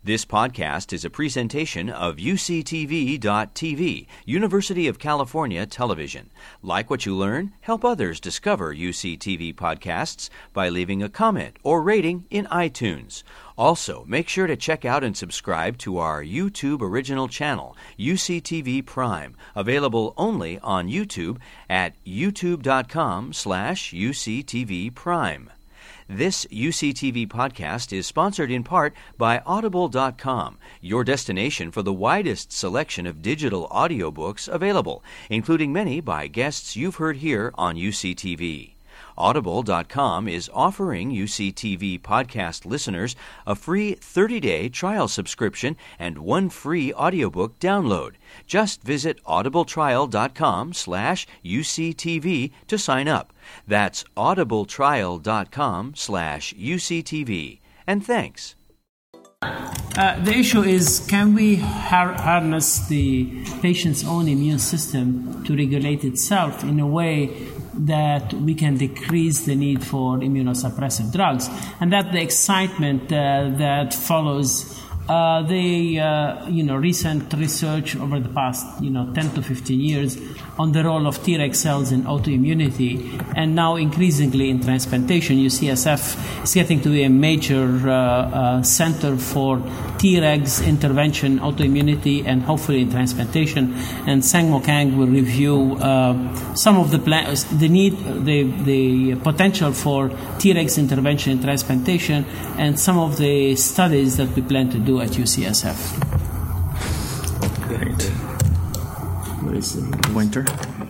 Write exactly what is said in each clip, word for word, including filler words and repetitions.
This podcast is a presentation of U C T V dot T V, University of California Television. Like what you learn? Help others discover U C T V podcasts by leaving a comment or rating in iTunes. Also, make sure to check out and subscribe to our YouTube original channel, U C T V Prime, available only on YouTube at youtube.com slash UCTV Prime. This U C T V podcast is sponsored in part by Audible dot com, your destination for the widest selection of digital audiobooks available, including many by guests you've heard here on U C T V. Audible dot com is offering U C T V podcast listeners a free thirty-day trial subscription and one free audiobook download. Just visit audibletrial.com slash UCTV to sign up. That's audibletrial.com slash UCTV. And thanks. Uh, the issue is, can we har- harness the patient's own immune system to regulate itself in a way that we can decrease the need for immunosuppressive drugs? And that's the excitement uh, that follows uh, the uh, you know recent research over the past you know ten to fifteen years on the role of Treg cells in autoimmunity, and now increasingly in transplantation. U C S F is getting to be a major uh, uh, center for Tregs intervention, autoimmunity, and hopefully in transplantation. And Sang-Mo Kang will review uh, some of the pla- the need, the the potential for Tregs intervention in transplantation, and some of the studies that we plan to do at U C S F. Great. Winter.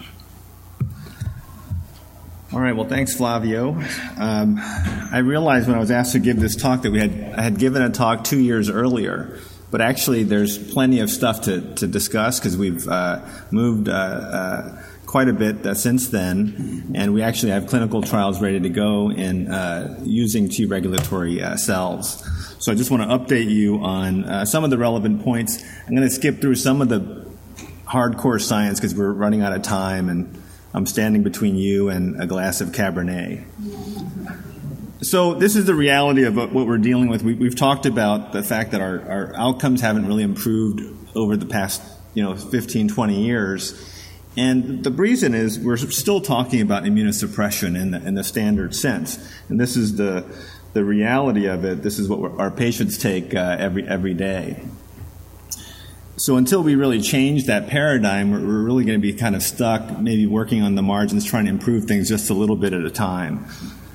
All right. Well, thanks, Flavio. Um, I realized when I was asked to give this talk that we had I had given a talk two years earlier, but actually there's plenty of stuff to, to discuss because we've uh, moved uh, uh, quite a bit uh, since then, and we actually have clinical trials ready to go in uh, using T regulatory uh, cells. So I just want to update you on uh, some of the relevant points. I'm going to skip through some of the hardcore science because we're running out of time, and I'm standing between you and a glass of Cabernet. So this is the reality of what we're dealing with. We, we've talked about the fact that our, our outcomes haven't really improved over the past, you know, fifteen, twenty years. And the reason is we're still talking about immunosuppression in the, in the standard sense. And this is the, the reality of it. This is what we're, our patients take uh, every every day. So until we really change that paradigm, we're, we're really going to be kind of stuck, maybe working on the margins, trying to improve things just a little bit at a time.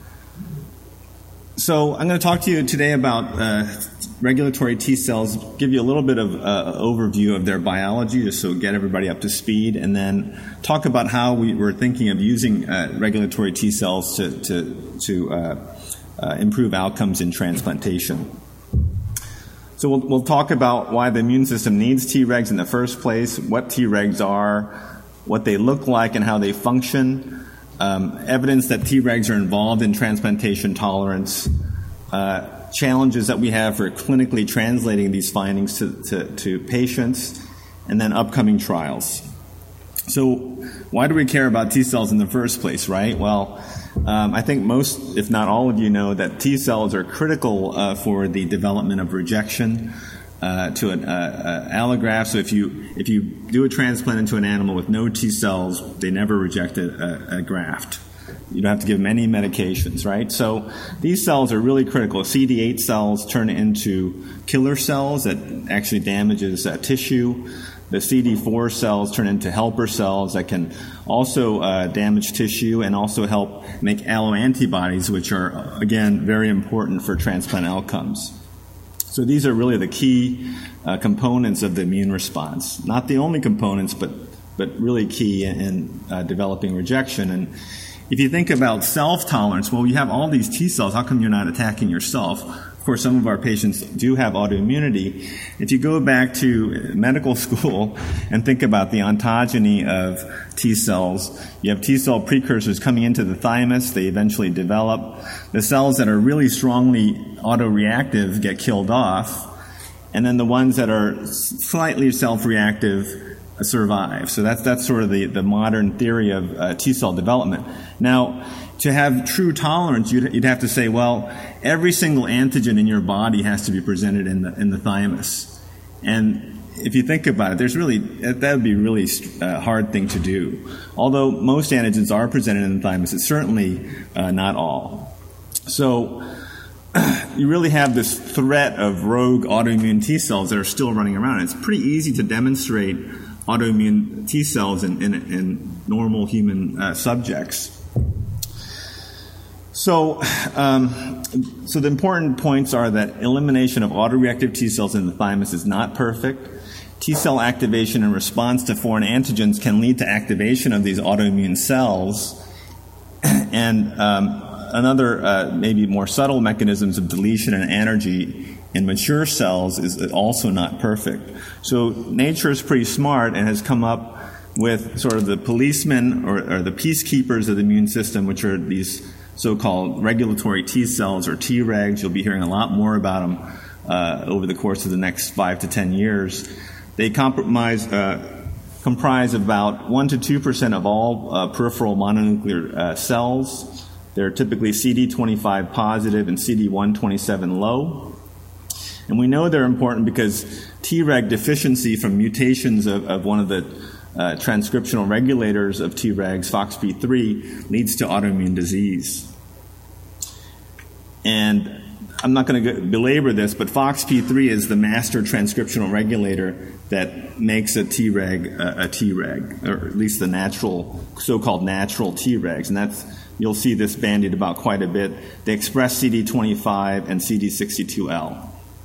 So I'm going to talk to you today about uh, regulatory T cells, give you a little bit of uh, overview of their biology, just so get everybody up to speed, and then talk about how we were thinking of using uh, regulatory T cells to to, to uh, uh, improve outcomes in transplantation. So we'll, we'll talk about why the immune system needs Tregs in the first place, what Tregs are, what they look like and how they function, um, evidence that Tregs are involved in transplantation tolerance, uh, challenges that we have for clinically translating these findings to, to, to patients, and then upcoming trials. So why do we care about T cells in the first place, right? Well, Um, I think most, if not all of you, know that T cells are critical uh, for the development of rejection uh, to an uh, uh, allograft. So if you if you do a transplant into an animal with no T cells, they never reject a, a graft. You don't have to give them any medications, right? So these cells are really critical. C D eight cells turn into killer cells that actually damages uh, tissue. The C D four cells turn into helper cells that can also uh, damage tissue and also help make alloantibodies, which are, again, very important for transplant outcomes. So these are really the key uh, components of the immune response. Not the only components, but, but really key in, in uh, developing rejection. And if you think about self-tolerance, well, you have all these T cells. How come you're not attacking yourself? Of course, some of our patients do have autoimmunity. If you go back to medical school and think about the ontogeny of T cells, you have T cell precursors coming into the thymus. They eventually develop. The cells that are really strongly autoreactive get killed off. And then the ones that are slightly self-reactive survive. So that's that's sort of the, the modern theory of uh, T cell development. Now, to have true tolerance, you'd, you'd have to say, well, every single antigen in your body has to be presented in the in the thymus. And if you think about it, there's really that would be a really uh, hard thing to do. Although most antigens are presented in the thymus, it's certainly uh, not all. So you really have this threat of rogue autoimmune T cells that are still running around. It's pretty easy to demonstrate autoimmune T cells in, in, in normal human uh, subjects. So, um, so the important points are that elimination of autoreactive T cells in the thymus is not perfect. T cell activation in response to foreign antigens can lead to activation of these autoimmune cells, and um, another uh, maybe more subtle mechanisms of deletion and anergy in mature cells is also not perfect. So nature is pretty smart and has come up with sort of the policemen or, or the peacekeepers of the immune system, which are these so-called regulatory T cells or Tregs. You'll be hearing a lot more about them uh, over the course of the next five to ten years. They compromise, uh, comprise about one to two percent of all uh, peripheral mononuclear uh, cells. They're typically C D twenty-five positive and C D one twenty-seven low. And we know they're important because Treg deficiency from mutations of, of one of the uh, transcriptional regulators of Tregs, F O X P three, leads to autoimmune disease. And I'm not going to belabor this, but F O X P three is the master transcriptional regulator that makes a Treg a, a Treg, or at least the natural, so-called natural Tregs. And that's, you'll see this bandied about quite a bit. They express C D twenty-five and C D sixty-two L.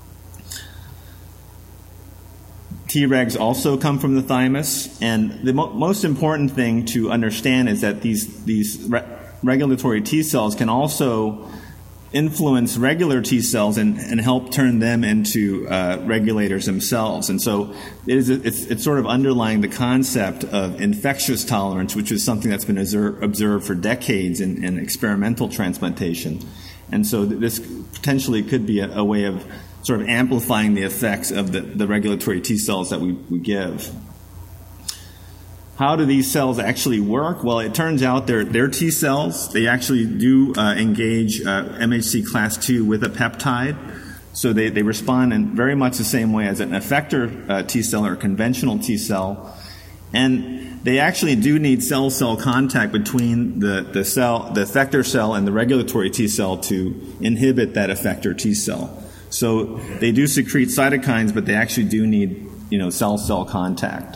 Tregs also come from the thymus, and the mo- most important thing to understand is that these these re- regulatory T cells can also influence regular T cells and, and help turn them into uh, regulators themselves. And so it is, it's, it's sort of underlying the concept of infectious tolerance, which is something that's been observed for decades in, in experimental transplantation. And so this potentially could be a, a way of sort of amplifying the effects of the, the regulatory T cells that we, we give. How do these cells actually work? Well, it turns out they're, they're T cells. They actually do uh, engage uh, M H C class two with a peptide. So they, they respond in very much the same way as an effector uh, T cell or a conventional T cell. And they actually do need cell-cell contact between the, the cell, the effector cell and the regulatory T cell to inhibit that effector T cell. So they do secrete cytokines, but they actually do need, you know, cell-cell contact.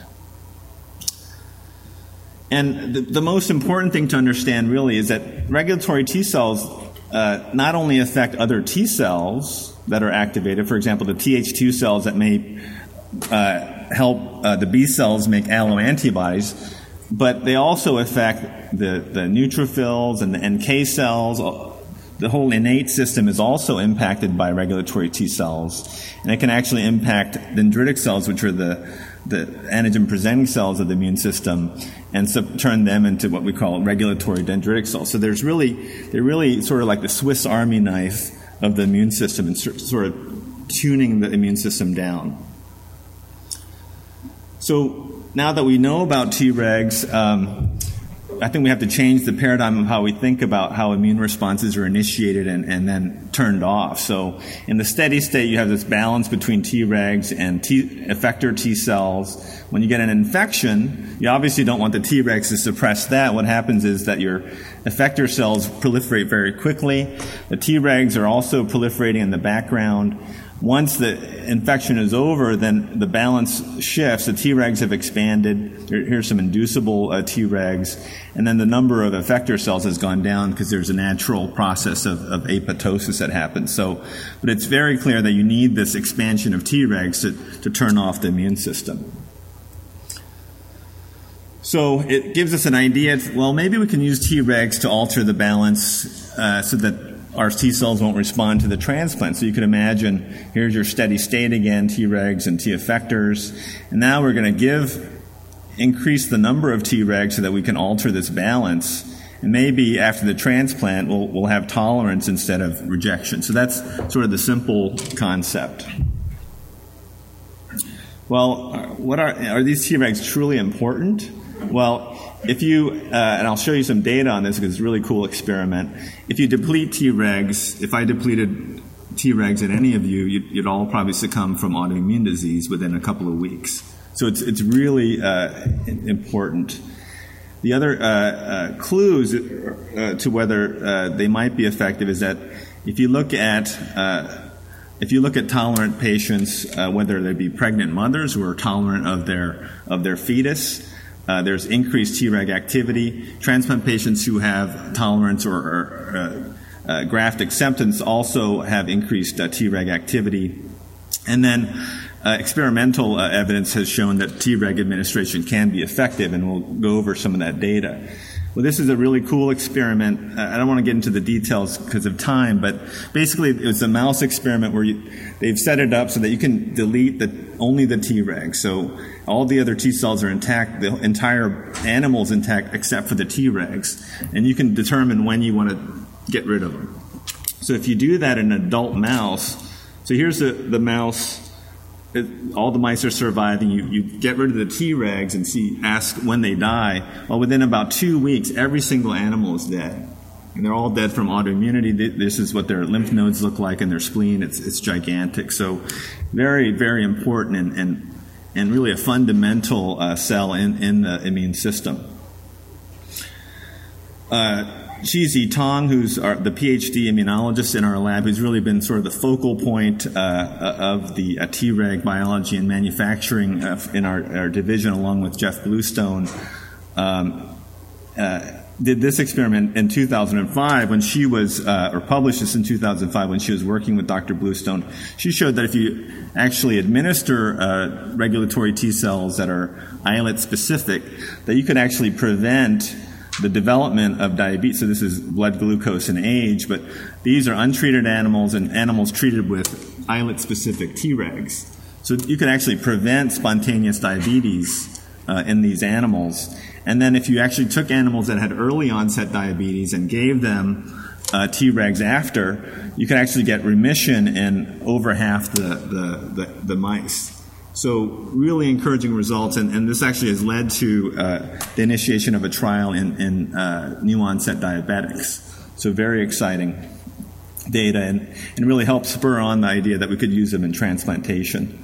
And the, the most important thing to understand really is that regulatory T cells uh, not only affect other T cells that are activated, for example, the T H two cells that may uh, help uh, the B cells make alloantibodies, but they also affect the, the neutrophils and the N K cells. The whole innate system is also impacted by regulatory T cells, and it can actually impact dendritic cells, which are the, the antigen-presenting cells of the immune system, and so turn them into what we call regulatory dendritic cells. So there's really, they're really sort of like the Swiss Army knife of the immune system and sort of tuning the immune system down. So now that we know about Tregs, um, I think we have to change the paradigm of how we think about how immune responses are initiated and, and then turned off. So in the steady state, you have this balance between Tregs and T, effector T cells. When you get an infection, you obviously don't want the Tregs to suppress that. What happens is that your effector cells proliferate very quickly. The Tregs are also proliferating in the background. Once the infection is over, then the balance shifts. The Tregs have expanded. There, here's some inducible uh, Tregs. And then the number of effector cells has gone down because there's a natural process of, of apoptosis that happens. So, but it's very clear that you need this expansion of Tregs to, to turn off the immune system. So it gives us an idea, well, maybe we can use Tregs to alter the balance uh, so that our T cells won't respond to the transplant. So you can imagine, here's your steady state again, Tregs and T effectors. And now we're going to give, increase the number of Tregs so that we can alter this balance. And maybe after the transplant, we'll, we'll have tolerance instead of rejection. So that's sort of the simple concept. Well, what are are these Tregs truly important? Well, if you, uh, and I'll show you some data on this because it's a really cool experiment. If you deplete Tregs, if I depleted Tregs in any of you, you'd, you'd all probably succumb from autoimmune disease within a couple of weeks. So it's it's really uh, important. The other uh, uh, clues uh, to whether uh, they might be effective is that if you look at uh, if you look at tolerant patients, uh, whether they be pregnant mothers who are tolerant of their of their fetus, uh, there's increased Treg activity. Transplant patients who have tolerance or, or uh, uh, graft acceptance also have increased uh, Treg activity, and then. Uh, experimental uh, evidence has shown that Treg administration can be effective, and we'll go over some of that data. Well, this is a really cool experiment. Uh, I don't want to get into the details because of time, but basically it was a mouse experiment where you, they've set it up so that you can delete the, only the Tregs. So all the other T cells are intact, the entire animal is intact except for the Tregs, and you can determine when you want to get rid of them. So if you do that in an adult mouse, so here's the, the mouse. It, all the mice are surviving. You, you get rid of the Tregs and see, ask when they die. Well, within about two weeks, every single animal is dead. And they're all dead from autoimmunity. This is what their lymph nodes look like in their spleen. It's, it's gigantic. So very, very important and, and, and really a fundamental uh, cell in, in the immune system. Uh, Qizhi Tong, who's our, the PhD immunologist in our lab, who's really been sort of the focal point uh, of the uh, Treg biology and manufacturing uh, in our, our division, along with Jeff Bluestone, um, uh, did this experiment in two thousand five when she was, uh, or published this in two thousand five when she was working with Doctor Bluestone. She showed that if you actually administer uh, regulatory T cells that are islet specific, that you could actually prevent the development of diabetes. So this is blood glucose and age, but these are untreated animals and animals treated with islet-specific Tregs. So you can actually prevent spontaneous diabetes uh, in these animals. And then if you actually took animals that had early onset diabetes and gave them uh, Tregs after, you could actually get remission in over half the, the, the, the mice. So really encouraging results, and, and this actually has led to uh, the initiation of a trial in, in uh, new onset diabetics. So very exciting data, and, and really helped spur on the idea that we could use them in transplantation.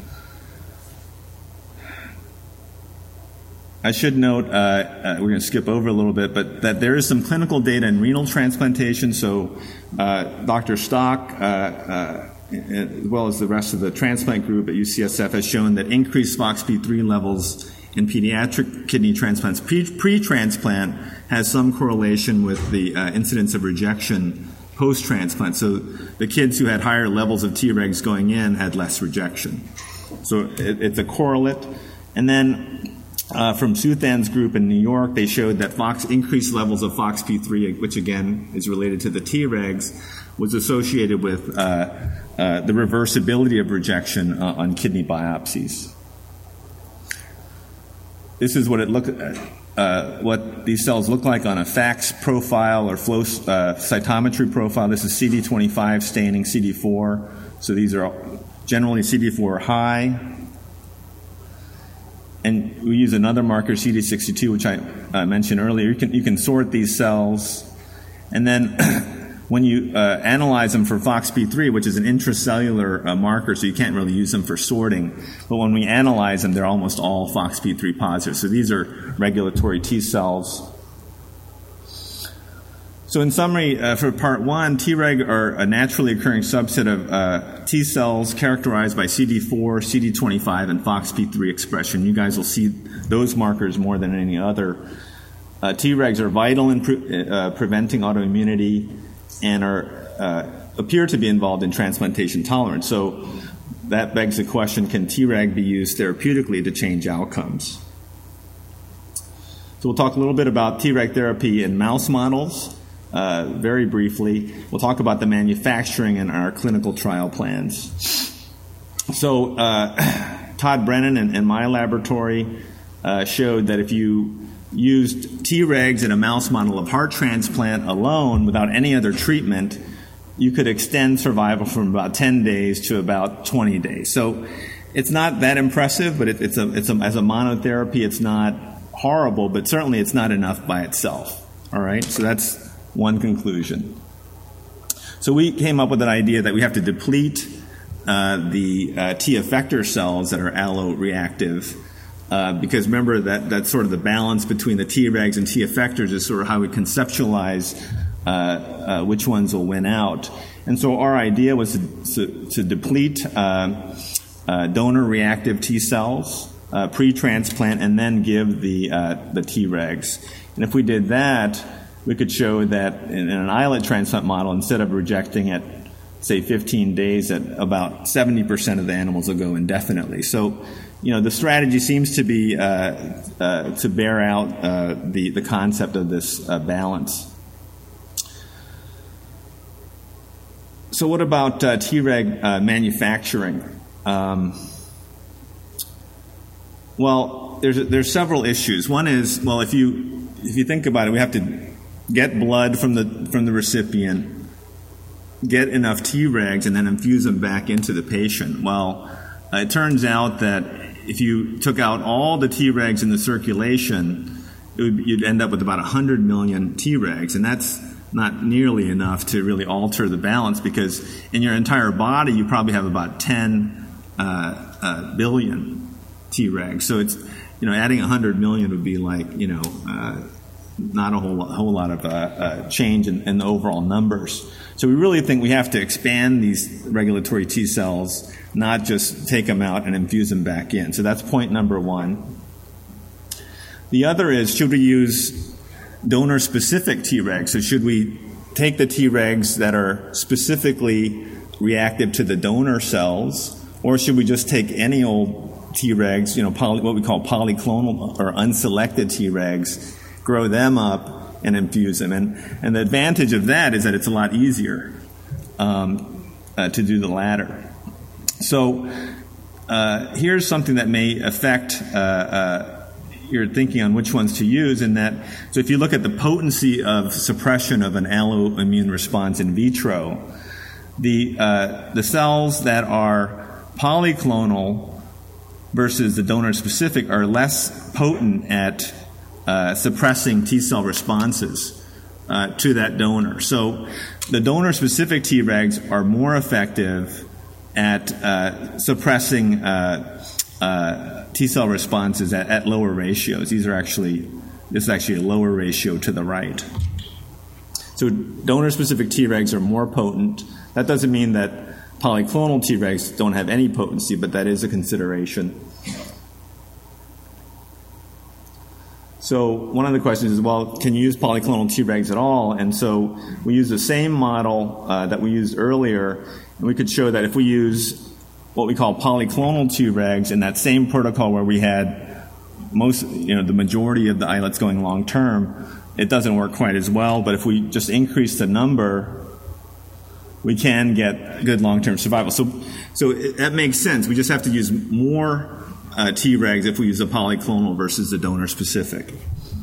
I should note, uh, uh, we're going to skip over a little bit, but that there is some clinical data in renal transplantation. So uh, Doctor Stock, uh, uh, as well as the rest of the transplant group at U C S F, has shown that increased F O X P three levels in pediatric kidney transplants pre-transplant has some correlation with the uh, incidence of rejection post-transplant. So the kids who had higher levels of Tregs going in had less rejection. So it, it's a correlate. And then uh, from Suthan's group in New York, they showed that Fox increased levels of F O X P three, which again is related to the Tregs, was associated with uh, uh, the reversibility of rejection uh, on kidney biopsies. This is what it look, uh, what these cells look like on a FACS profile or flow uh, cytometry profile. This is C D twenty-five staining C D four. So these are generally C D four high. And we use another marker, C D sixty-two, which I uh, mentioned earlier. You can you can sort these cells, and then when you uh, analyze them for F O X P three, which is an intracellular uh, marker, so you can't really use them for sorting. But when we analyze them, they're almost all F O X P three positive. So these are regulatory T cells. So in summary, uh, for part one, Treg are a naturally occurring subset of uh, T cells characterized by C D four, C D twenty-five, and F O X P three expression. You guys will see those markers more than any other. Uh, Tregs are vital in pre- uh, preventing autoimmunity and are uh, appear to be involved in transplantation tolerance. So that begs the question, can Treg be used therapeutically to change outcomes? So we'll talk a little bit about Treg therapy in mouse models. Uh, very briefly, we'll talk about the manufacturing and our clinical trial plans. So uh, Todd Brennan and, and my laboratory uh, showed that if you used Tregs in a mouse model of heart transplant alone without any other treatment, you could extend survival from about ten days to about twenty days. So it's not that impressive, but it, it's a it's a, as a monotherapy, it's not horrible, but certainly it's not enough by itself. All right, so that's one conclusion. So we came up with an idea that we have to deplete uh, the uh, T effector cells that are alloreactive, uh, because remember that that's sort of the balance between the Tregs and T effectors is sort of how we conceptualize uh, uh, which ones will win out. And so our idea was to, to, to deplete uh, uh, donor-reactive T cells uh, pre-transplant, and then give the uh, the Tregs. And if we did that, we could show that in, in an islet transplant model, instead of rejecting it, say fifteen days, that about seventy percent of the animals will go indefinitely. So, you know, the strategy seems to be uh, uh, to bear out uh, the the concept of this uh, balance. So what about uh, Treg uh, manufacturing? Um, well, there's there's several issues. One is, well, if you if you think about it, we have to get blood from the from the recipient, get enough Tregs, and then infuse them back into the patient. Well, uh, it turns out that if you took out all the Tregs in the circulation, it would, you'd end up with about one hundred million Tregs, and that's not nearly enough to really alter the balance, because in your entire body you probably have about ten uh, uh, billion Tregs. So it's, you know, adding one hundred million would be like, you know, uh, not a whole, a whole lot of uh, uh, change in, in the overall numbers. So we really think we have to expand these regulatory T cells, not just take them out and infuse them back in. So that's point number one. The other is, should we use donor-specific Tregs? So should we take the Tregs that are specifically reactive to the donor cells, or should we just take any old Tregs, you know, poly, what we call polyclonal or unselected Tregs, grow them up and infuse them? And, and the advantage of that is that it's a lot easier um, uh, to do the latter. So uh, here's something that may affect uh, uh, your thinking on which ones to use, in that, so if you look at the potency of suppression of an alloimmune response in vitro, the uh, the cells that are polyclonal versus the donor-specific are less potent at uh, suppressing T cell responses uh, to that donor. So the donor-specific Tregs are more effective at uh, suppressing uh, uh, T cell responses at, at lower ratios. These are actually, this is actually a lower ratio to the right. So donor-specific Tregs are more potent. That doesn't mean that polyclonal Tregs don't have any potency, but that is a consideration. So one of the questions is, well, can you use polyclonal Tregs at all? And so we use the same model uh, that we used earlier, and we could show that if we use what we call polyclonal Tregs in that same protocol where we had most, you know, the majority of the islets going long term, it doesn't work quite as well. But if we just increase the number, we can get good long-term survival. So, so it, that makes sense. We just have to use more uh, Tregs if we use a polyclonal versus the donor-specific.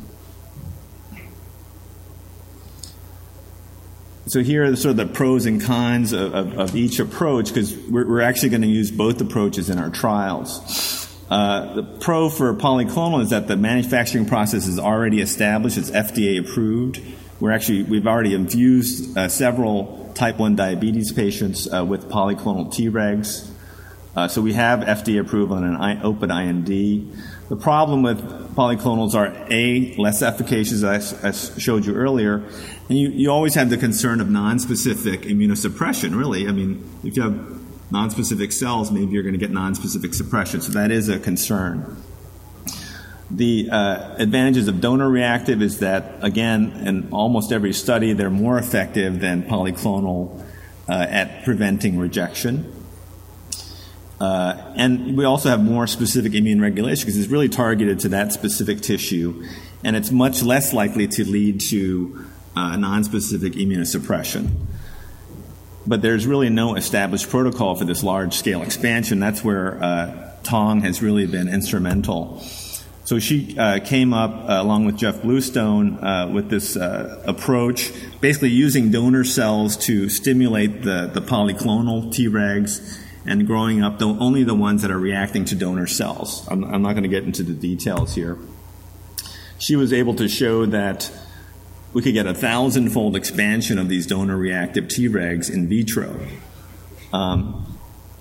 So here are the, sort of the pros and cons of, of, of each approach, because we're, we're actually going to use both approaches in our trials. Uh, the pro for polyclonal is that the manufacturing process is already established. It's F D A approved. We're actually, we've already infused uh, several type one diabetes patients uh, with polyclonal Tregs. Uh, so we have F D A approval and an I, open I N D. The problem with polyclonals are, A, less efficacious, as I, I showed you earlier, and you, you always have the concern of nonspecific immunosuppression, really. I mean, if you have nonspecific cells, maybe you're going to get nonspecific suppression, so that is a concern. The uh, advantages of donor-reactive is that, again, in almost every study, they're more effective than polyclonal uh, at preventing rejection. Uh, and we also have more specific immune regulation because it's really targeted to that specific tissue, and it's much less likely to lead to uh, nonspecific immunosuppression. But there's really no established protocol for this large-scale expansion. That's where uh, Tong has really been instrumental. So she uh, came up, uh, along with Jeff Bluestone, uh, with this uh, approach, basically using donor cells to stimulate the, the polyclonal Tregs, and growing up the, only the ones that are reacting to donor cells. I'm, I'm not going to get into the details here. She was able to show that we could get a thousand-fold expansion of these donor-reactive Tregs in vitro. Um,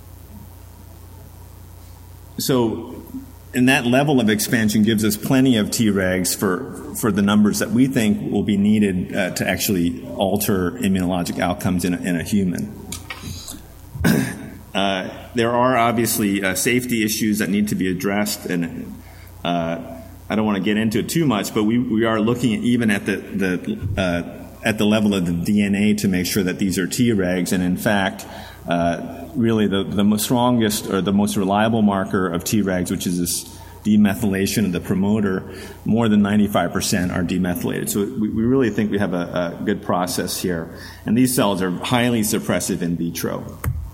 so, and that level of expansion gives us plenty of Tregs for, for the numbers that we think will be needed uh, to actually alter immunologic outcomes in a, in a human. uh, there are obviously uh, safety issues that need to be addressed, and uh, I don't want to get into it too much, but we, we are looking at even at the, the uh, at the level of the D N A to make sure that these are Tregs, and in fact, uh, really the, the most strongest or the most reliable marker of Tregs, which is this demethylation of the promoter, more than ninety-five percent are demethylated. So we, we really think we have a, a good process here, and these cells are highly suppressive in vitro.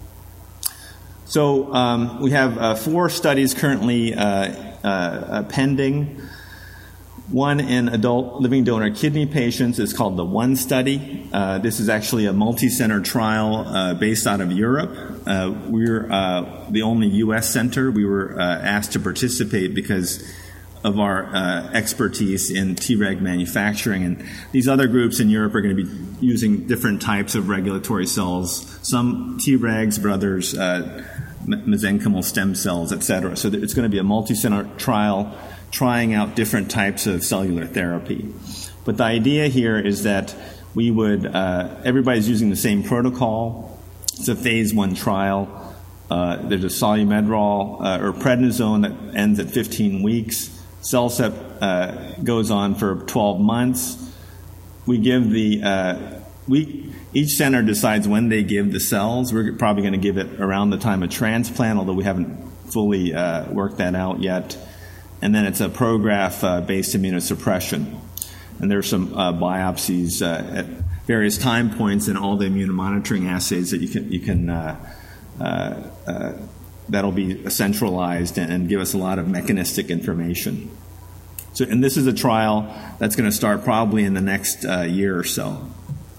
So um, we have uh, four studies currently uh, uh, pending. One in adult living donor kidney patients is called the ONE study. Uh, this is actually a multi-center trial uh, based out of Europe. Uh, we're uh, the only U S center. We were uh, asked to participate because of our uh, expertise in Treg manufacturing. And these other groups in Europe are going to be using different types of regulatory cells, some Tregs, but others uh, mesenchymal stem cells, et cetera. So it's going to be a multi-center trial trying out different types of cellular therapy. But the idea here is that we would, uh, everybody's using the same protocol. It's a phase one trial. Uh, there's a solumedrol uh, or prednisone that ends at fifteen weeks. CellCept uh, goes on for twelve months. We give the, uh, we, each center decides when they give the cells. We're probably going to give it around the time of transplant, although we haven't fully uh, worked that out yet. And then it's a Prograf-based uh, immunosuppression. And there's some uh, biopsies uh, at various time points in all the immunomonitoring assays that you can, you can uh, uh, uh, that'll be centralized and, and give us a lot of mechanistic information. So, and this is a trial that's going to start probably in the next uh, year or so.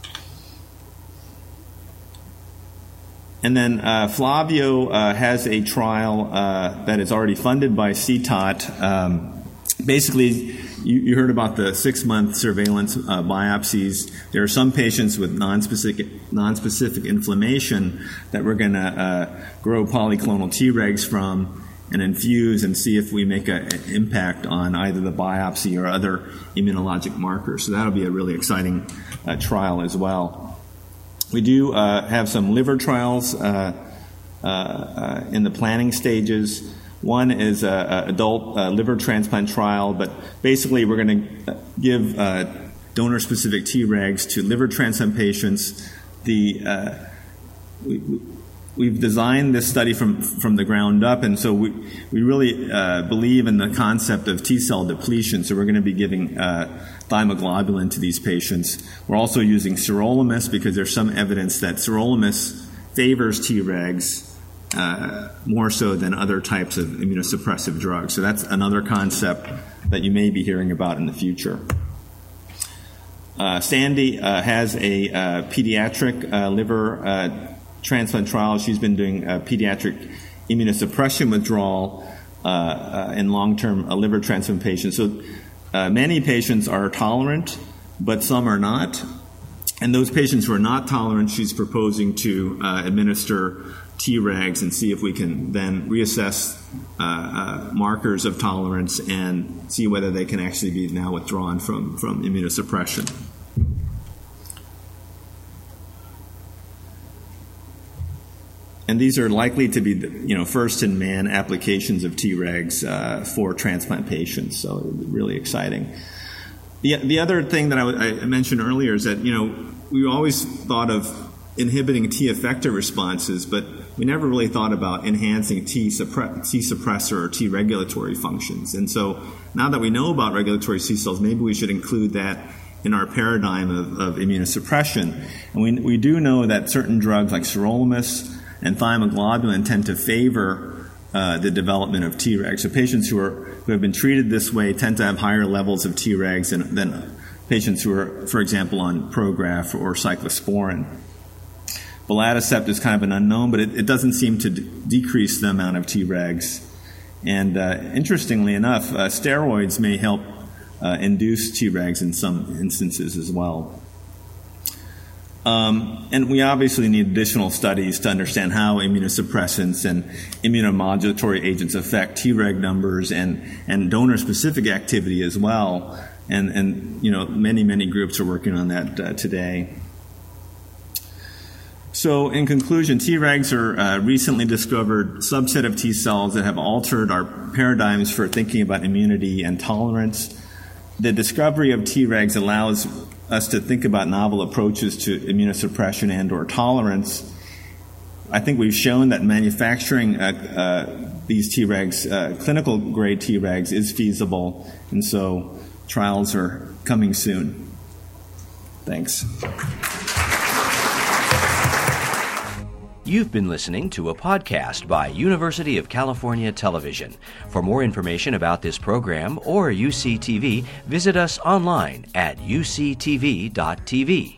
And then uh, Flavio uh, has a trial uh, that is already funded by C T O T. Um, basically, you, you heard about the six-month surveillance uh, biopsies. There are some patients with nonspecific, nonspecific inflammation that we're going to uh, grow polyclonal Tregs from and infuse and see if we make an impact on either the biopsy or other immunologic markers. So that'll be a really exciting uh, trial as well. We do uh, have some liver trials uh, uh, uh, in the planning stages. One is an adult uh, liver transplant trial, but basically we're going to give uh, donor-specific Tregs to liver transplant patients. The uh, we, we've designed this study from from the ground up, and so we we really uh, believe in the concept of T-cell depletion. So we're going to be giving uh, thymoglobulin to these patients. We're also using sirolimus because there's some evidence that sirolimus favors Tregs uh, more so than other types of immunosuppressive drugs. So that's another concept that you may be hearing about in the future. Uh, Sandy uh, has a uh, pediatric uh, liver uh, transplant trial. She's been doing uh, pediatric immunosuppression withdrawal uh, uh, in long-term uh, liver transplant patients. So Uh, many patients are tolerant, but some are not. And those patients who are not tolerant, she's proposing to uh, administer Tregs and see if we can then reassess uh, uh, markers of tolerance and see whether they can actually be now withdrawn from, from immunosuppression. And these are likely to be, you know, first-in-man applications of Tregs uh, for transplant patients, so really exciting. The, the other thing that I, w- I mentioned earlier is that, you know, we always thought of inhibiting T effector responses, but we never really thought about enhancing T, suppre- T suppressor or T regulatory functions. And so now that we know about regulatory T cells, maybe we should include that in our paradigm of, of immunosuppression. And we, we do know that certain drugs like sirolimus and thymoglobulin tend to favor uh, the development of Tregs. So patients who are who have been treated this way tend to have higher levels of Tregs than, than patients who are, for example, on Prograf or cyclosporin. belatacept is kind of an unknown, but it, it doesn't seem to d- decrease the amount of Tregs. And uh, interestingly enough, uh, steroids may help uh, induce Tregs in some instances as well. Um, and we obviously need additional studies to understand how immunosuppressants and immunomodulatory agents affect Treg numbers and, and donor-specific activity as well. And, and, you know, many, many groups are working on that uh, today. So, in conclusion, Tregs are a recently discovered subset of T cells that have altered our paradigms for thinking about immunity and tolerance. The discovery of Tregs allows us to think about novel approaches to immunosuppression and or tolerance. I think we've shown that manufacturing uh, uh, these Tregs, uh, clinical grade Tregs, is feasible, and so trials are coming soon. Thanks. You've been listening to a podcast by University of California Television. For more information about this program or U C T V, visit us online at U C T V dot T V.